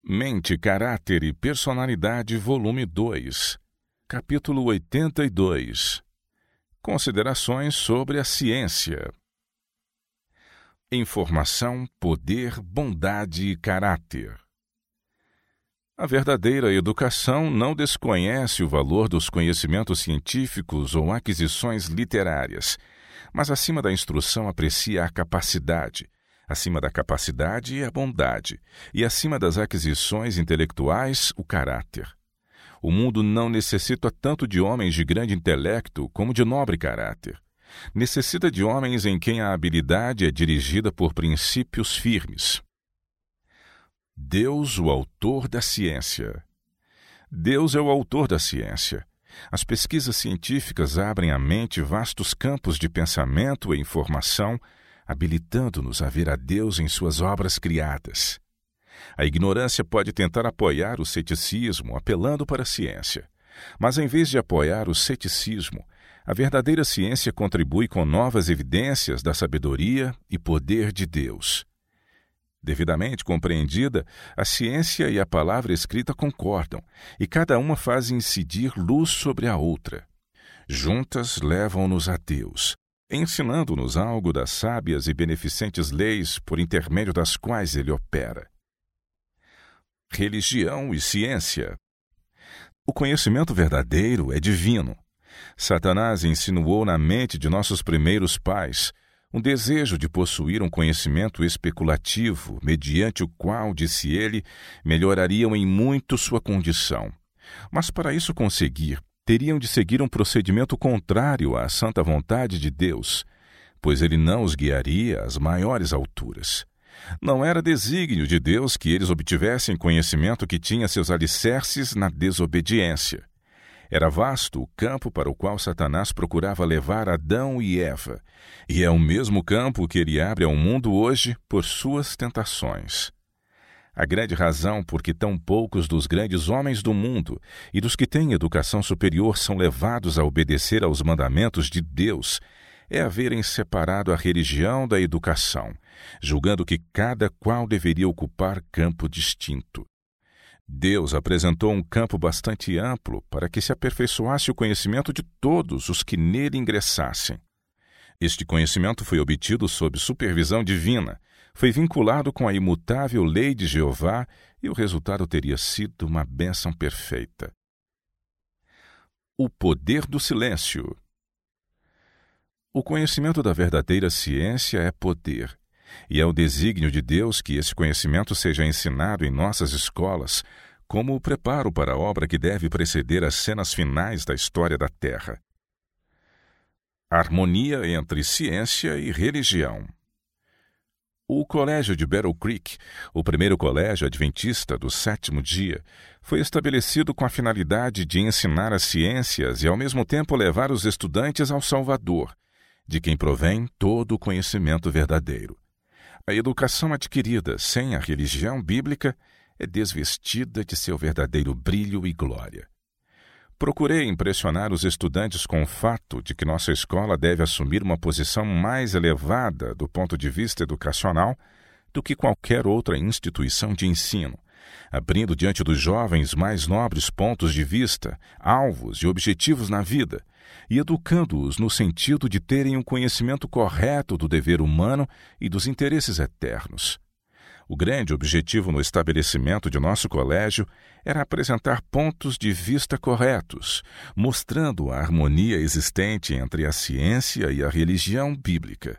Mente, Caráter e Personalidade, volume 2, capítulo 82. Considerações sobre a ciência. Informação, poder, bondade e caráter. A verdadeira educação não desconhece o valor dos conhecimentos científicos ou aquisições literárias, mas acima da instrução aprecia a capacidade. Acima da capacidade, a bondade, e acima das aquisições intelectuais, o caráter. O mundo não necessita tanto de homens de grande intelecto como de nobre caráter. Necessita de homens em quem a habilidade é dirigida por princípios firmes. Deus, o autor da ciência. Deus é o autor da ciência. As pesquisas científicas abrem à mente vastos campos de pensamento e informação, habilitando-nos a ver a Deus em suas obras criadas. A ignorância pode tentar apoiar o ceticismo, apelando para a ciência. Mas, em vez de apoiar o ceticismo, a verdadeira ciência contribui com novas evidências da sabedoria e poder de Deus. Devidamente compreendida, a ciência e a palavra escrita concordam, e cada uma faz incidir luz sobre a outra. Juntas levam-nos a Deus, ensinando-nos algo das sábias e beneficentes leis por intermédio das quais ele opera. Religião e ciência. O conhecimento verdadeiro é divino. Satanás insinuou na mente de nossos primeiros pais um desejo de possuir um conhecimento especulativo, mediante o qual, disse ele, melhorariam em muito sua condição. Mas para isso conseguir, teriam de seguir um procedimento contrário à santa vontade de Deus, pois ele não os guiaria às maiores alturas. Não era desígnio de Deus que eles obtivessem conhecimento que tinha seus alicerces na desobediência. Era vasto o campo para o qual Satanás procurava levar Adão e Eva, e é o mesmo campo que ele abre ao mundo hoje por suas tentações. A grande razão por que tão poucos dos grandes homens do mundo e dos que têm educação superior são levados a obedecer aos mandamentos de Deus é haverem separado a religião da educação, julgando que cada qual deveria ocupar campo distinto. Deus apresentou um campo bastante amplo para que se aperfeiçoasse o conhecimento de todos os que nele ingressassem. Este conhecimento foi obtido sob supervisão divina, foi vinculado com a imutável lei de Jeová e o resultado teria sido uma bênção perfeita. O poder do silêncio. O conhecimento da verdadeira ciência é poder, e é o desígnio de Deus que esse conhecimento seja ensinado em nossas escolas como o preparo para a obra que deve preceder as cenas finais da história da Terra. Harmonia entre ciência e religião. O Colégio de Battle Creek, o primeiro colégio adventista do sétimo dia, foi estabelecido com a finalidade de ensinar as ciências e, ao mesmo tempo, levar os estudantes ao Salvador, de quem provém todo o conhecimento verdadeiro. A educação adquirida sem a religião bíblica é desvestida de seu verdadeiro brilho e glória. Procurei impressionar os estudantes com o fato de que nossa escola deve assumir uma posição mais elevada do ponto de vista educacional do que qualquer outra instituição de ensino, abrindo diante dos jovens mais nobres pontos de vista, alvos e objetivos na vida, e educando-os no sentido de terem um conhecimento correto do dever humano e dos interesses eternos. O grande objetivo no estabelecimento de nosso colégio era apresentar pontos de vista corretos, mostrando a harmonia existente entre a ciência e a religião bíblica.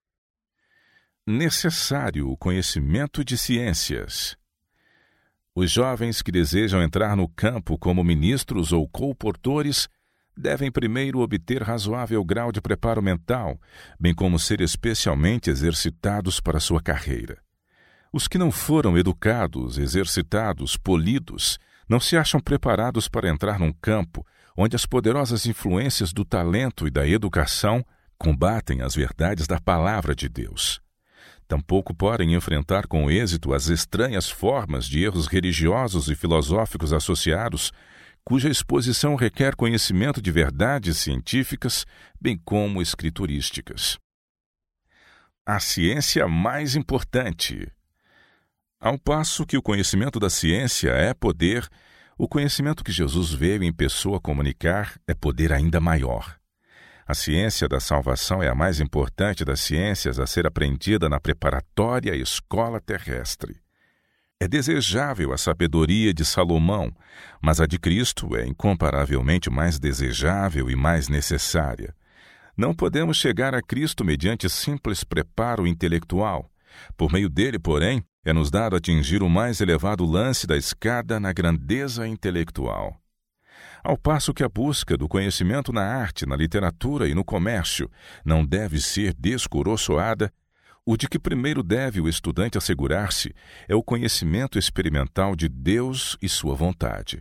Necessário o conhecimento de ciências. Os jovens que desejam entrar no campo como ministros ou colportores devem primeiro obter razoável grau de preparo mental, bem como ser especialmente exercitados para sua carreira. Os que não foram educados, exercitados, polidos, não se acham preparados para entrar num campo onde as poderosas influências do talento e da educação combatem as verdades da palavra de Deus. Tampouco podem enfrentar com êxito as estranhas formas de erros religiosos e filosóficos associados, cuja exposição requer conhecimento de verdades científicas, bem como escriturísticas. A ciência mais importante. Ao passo que o conhecimento da ciência é poder, o conhecimento que Jesus veio em pessoa comunicar é poder ainda maior. A ciência da salvação é a mais importante das ciências a ser aprendida na preparatória escola terrestre. É desejável a sabedoria de Salomão, mas a de Cristo é incomparavelmente mais desejável e mais necessária. Não podemos chegar a Cristo mediante simples preparo intelectual. Por meio dele, porém, é-nos dado atingir o mais elevado lance da escada na grandeza intelectual. Ao passo que a busca do conhecimento na arte, na literatura e no comércio não deve ser descoroçoada, o de que primeiro deve o estudante assegurar-se é o conhecimento experimental de Deus e sua vontade.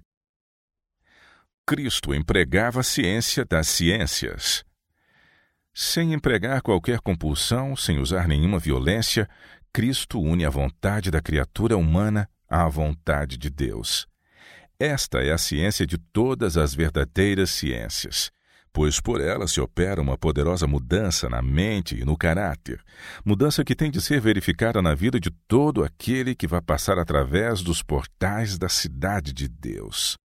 Cristo empregava a ciência das ciências. Sem empregar qualquer compulsão, sem usar nenhuma violência, Cristo une a vontade da criatura humana à vontade de Deus. Esta é a ciência de todas as verdadeiras ciências, pois por ela se opera uma poderosa mudança na mente e no caráter, mudança que tem de ser verificada na vida de todo aquele que vai passar através dos portais da cidade de Deus.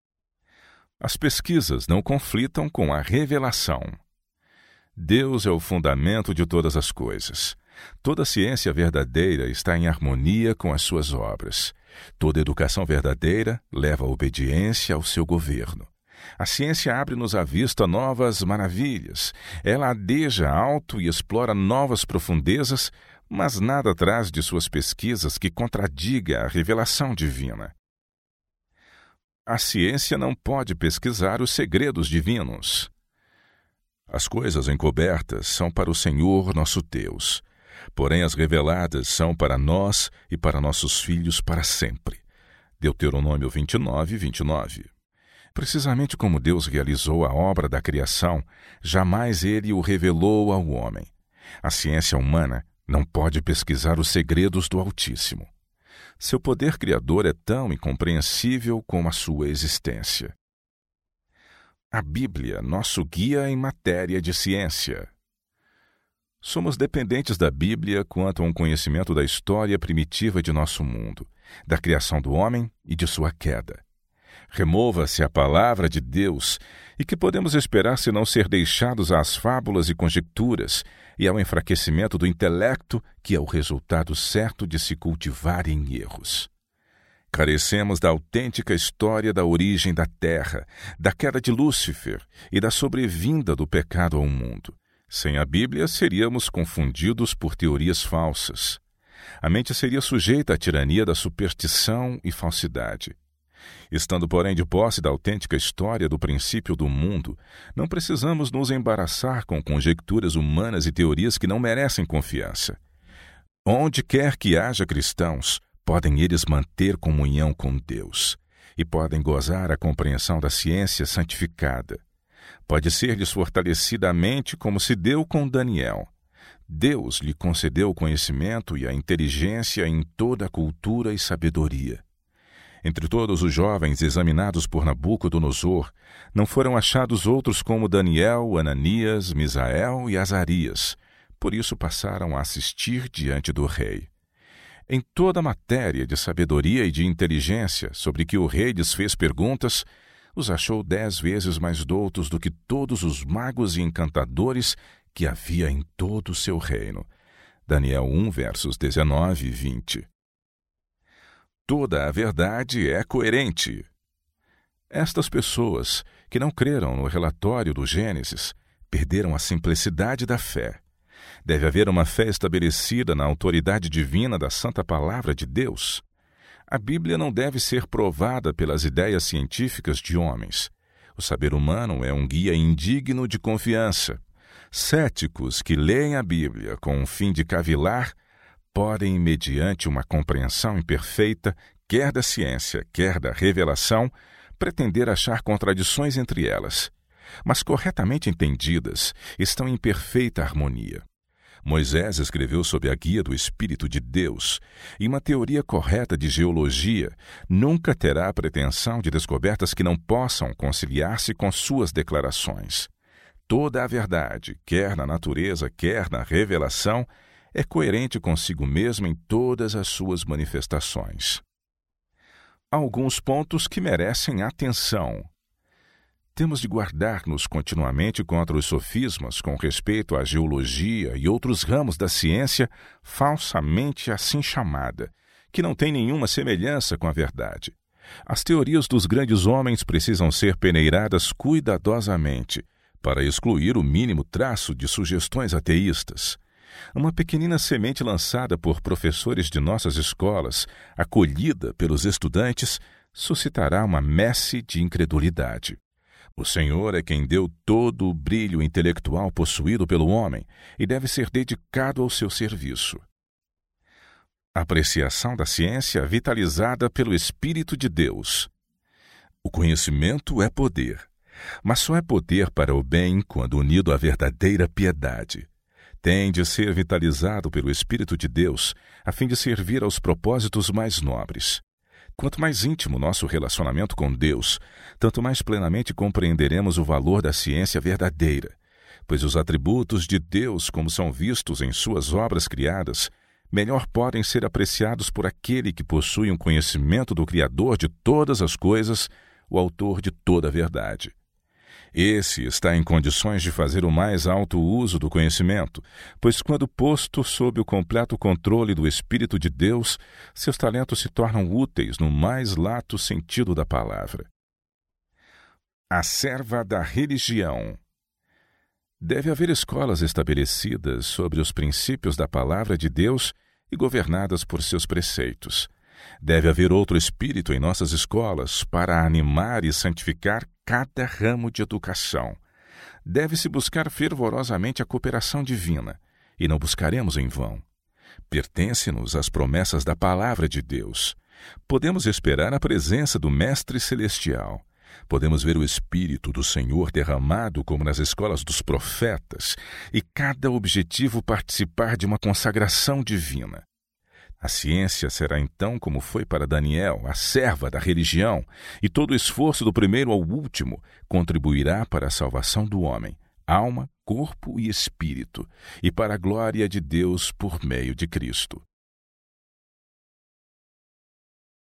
As pesquisas não conflitam com a revelação. Deus é o fundamento de todas as coisas. Toda ciência verdadeira está em harmonia com as suas obras. Toda educação verdadeira leva a obediência ao seu governo. A ciência abre-nos à vista novas maravilhas. Ela adeja alto e explora novas profundezas, mas nada traz de suas pesquisas que contradiga a revelação divina. A ciência não pode pesquisar os segredos divinos. As coisas encobertas são para o Senhor nosso Deus, porém as reveladas são para nós e para nossos filhos para sempre. Deuteronômio 29, 29. Precisamente como Deus realizou a obra da criação, jamais Ele o revelou ao homem. A ciência humana não pode pesquisar os segredos do Altíssimo. Seu poder criador é tão incompreensível como a sua existência. A Bíblia, nosso guia em matéria de ciência. Somos dependentes da Bíblia quanto a um conhecimento da história primitiva de nosso mundo, da criação do homem e de sua queda. Remova-se a palavra de Deus, e que podemos esperar se não ser deixados às fábulas e conjecturas e ao enfraquecimento do intelecto, que é o resultado certo de se cultivarem erros. Carecemos da autêntica história da origem da terra, da queda de Lúcifer e da sobrevinda do pecado ao mundo. Sem a Bíblia, seríamos confundidos por teorias falsas. A mente seria sujeita à tirania da superstição e falsidade. Estando, porém, de posse da autêntica história do princípio do mundo, não precisamos nos embaraçar com conjecturas humanas e teorias que não merecem confiança. Onde quer que haja cristãos, podem eles manter comunhão com Deus e podem gozar a compreensão da ciência santificada. Pode ser-lhes fortalecida a mente como se deu com Daniel. Deus lhe concedeu o conhecimento e a inteligência em toda a cultura e sabedoria. Entre todos os jovens examinados por Nabucodonosor, não foram achados outros como Daniel, Ananias, Misael e Azarias. Por isso passaram a assistir diante do rei. Em toda a matéria de sabedoria e de inteligência sobre que o rei lhes fez perguntas, os achou 10 vezes mais doutos do que todos os magos e encantadores que havia em todo o seu reino. Daniel 1, versos 19 e 20. Toda a verdade é coerente. Estas pessoas, que não creram no relatório do Gênesis, perderam a simplicidade da fé. Deve haver uma fé estabelecida na autoridade divina da Santa Palavra de Deus. A Bíblia não deve ser provada pelas ideias científicas de homens. O saber humano é um guia indigno de confiança. Céticos que leem a Bíblia com o fim de cavilar podem, mediante uma compreensão imperfeita, quer da ciência, quer da revelação, pretender achar contradições entre elas. Mas, corretamente entendidas, estão em perfeita harmonia. Moisés escreveu sob a guia do Espírito de Deus, e uma teoria correta de geologia nunca terá a pretensão de descobertas que não possam conciliar-se com suas declarações. Toda a verdade, quer na natureza, quer na revelação, é coerente consigo mesma em todas as suas manifestações. Há alguns pontos que merecem atenção. Temos de guardar-nos continuamente contra os sofismas com respeito à geologia e outros ramos da ciência falsamente assim chamada, que não tem nenhuma semelhança com a verdade. As teorias dos grandes homens precisam ser peneiradas cuidadosamente, para excluir o mínimo traço de sugestões ateístas. Uma pequenina semente lançada por professores de nossas escolas, acolhida pelos estudantes, suscitará uma messe de incredulidade. O Senhor é quem deu todo o brilho intelectual possuído pelo homem e deve ser dedicado ao seu serviço. Apreciação da ciência vitalizada pelo Espírito de Deus. O conhecimento é poder, mas só é poder para o bem quando unido à verdadeira piedade. Tem de ser vitalizado pelo Espírito de Deus a fim de servir aos propósitos mais nobres. Quanto mais íntimo nosso relacionamento com Deus, tanto mais plenamente compreenderemos o valor da ciência verdadeira, pois os atributos de Deus, como são vistos em suas obras criadas, melhor podem ser apreciados por aquele que possui um conhecimento do Criador de todas as coisas, o autor de toda a verdade. Esse está em condições de fazer o mais alto uso do conhecimento, pois quando posto sob o completo controle do Espírito de Deus, seus talentos se tornam úteis no mais lato sentido da palavra. A serva da religião. Deve haver escolas estabelecidas sobre os princípios da palavra de Deus e governadas por seus preceitos. Deve haver outro espírito em nossas escolas para animar e santificar cada ramo de educação. Deve-se buscar fervorosamente a cooperação divina, e não buscaremos em vão. Pertence-nos às promessas da palavra de Deus. Podemos esperar a presença do Mestre Celestial. Podemos ver o Espírito do Senhor derramado como nas escolas dos profetas, e cada objetivo participar de uma consagração divina. A ciência será então como foi para Daniel, a serva da religião, e todo o esforço do primeiro ao último contribuirá para a salvação do homem, alma, corpo e espírito, e para a glória de Deus por meio de Cristo.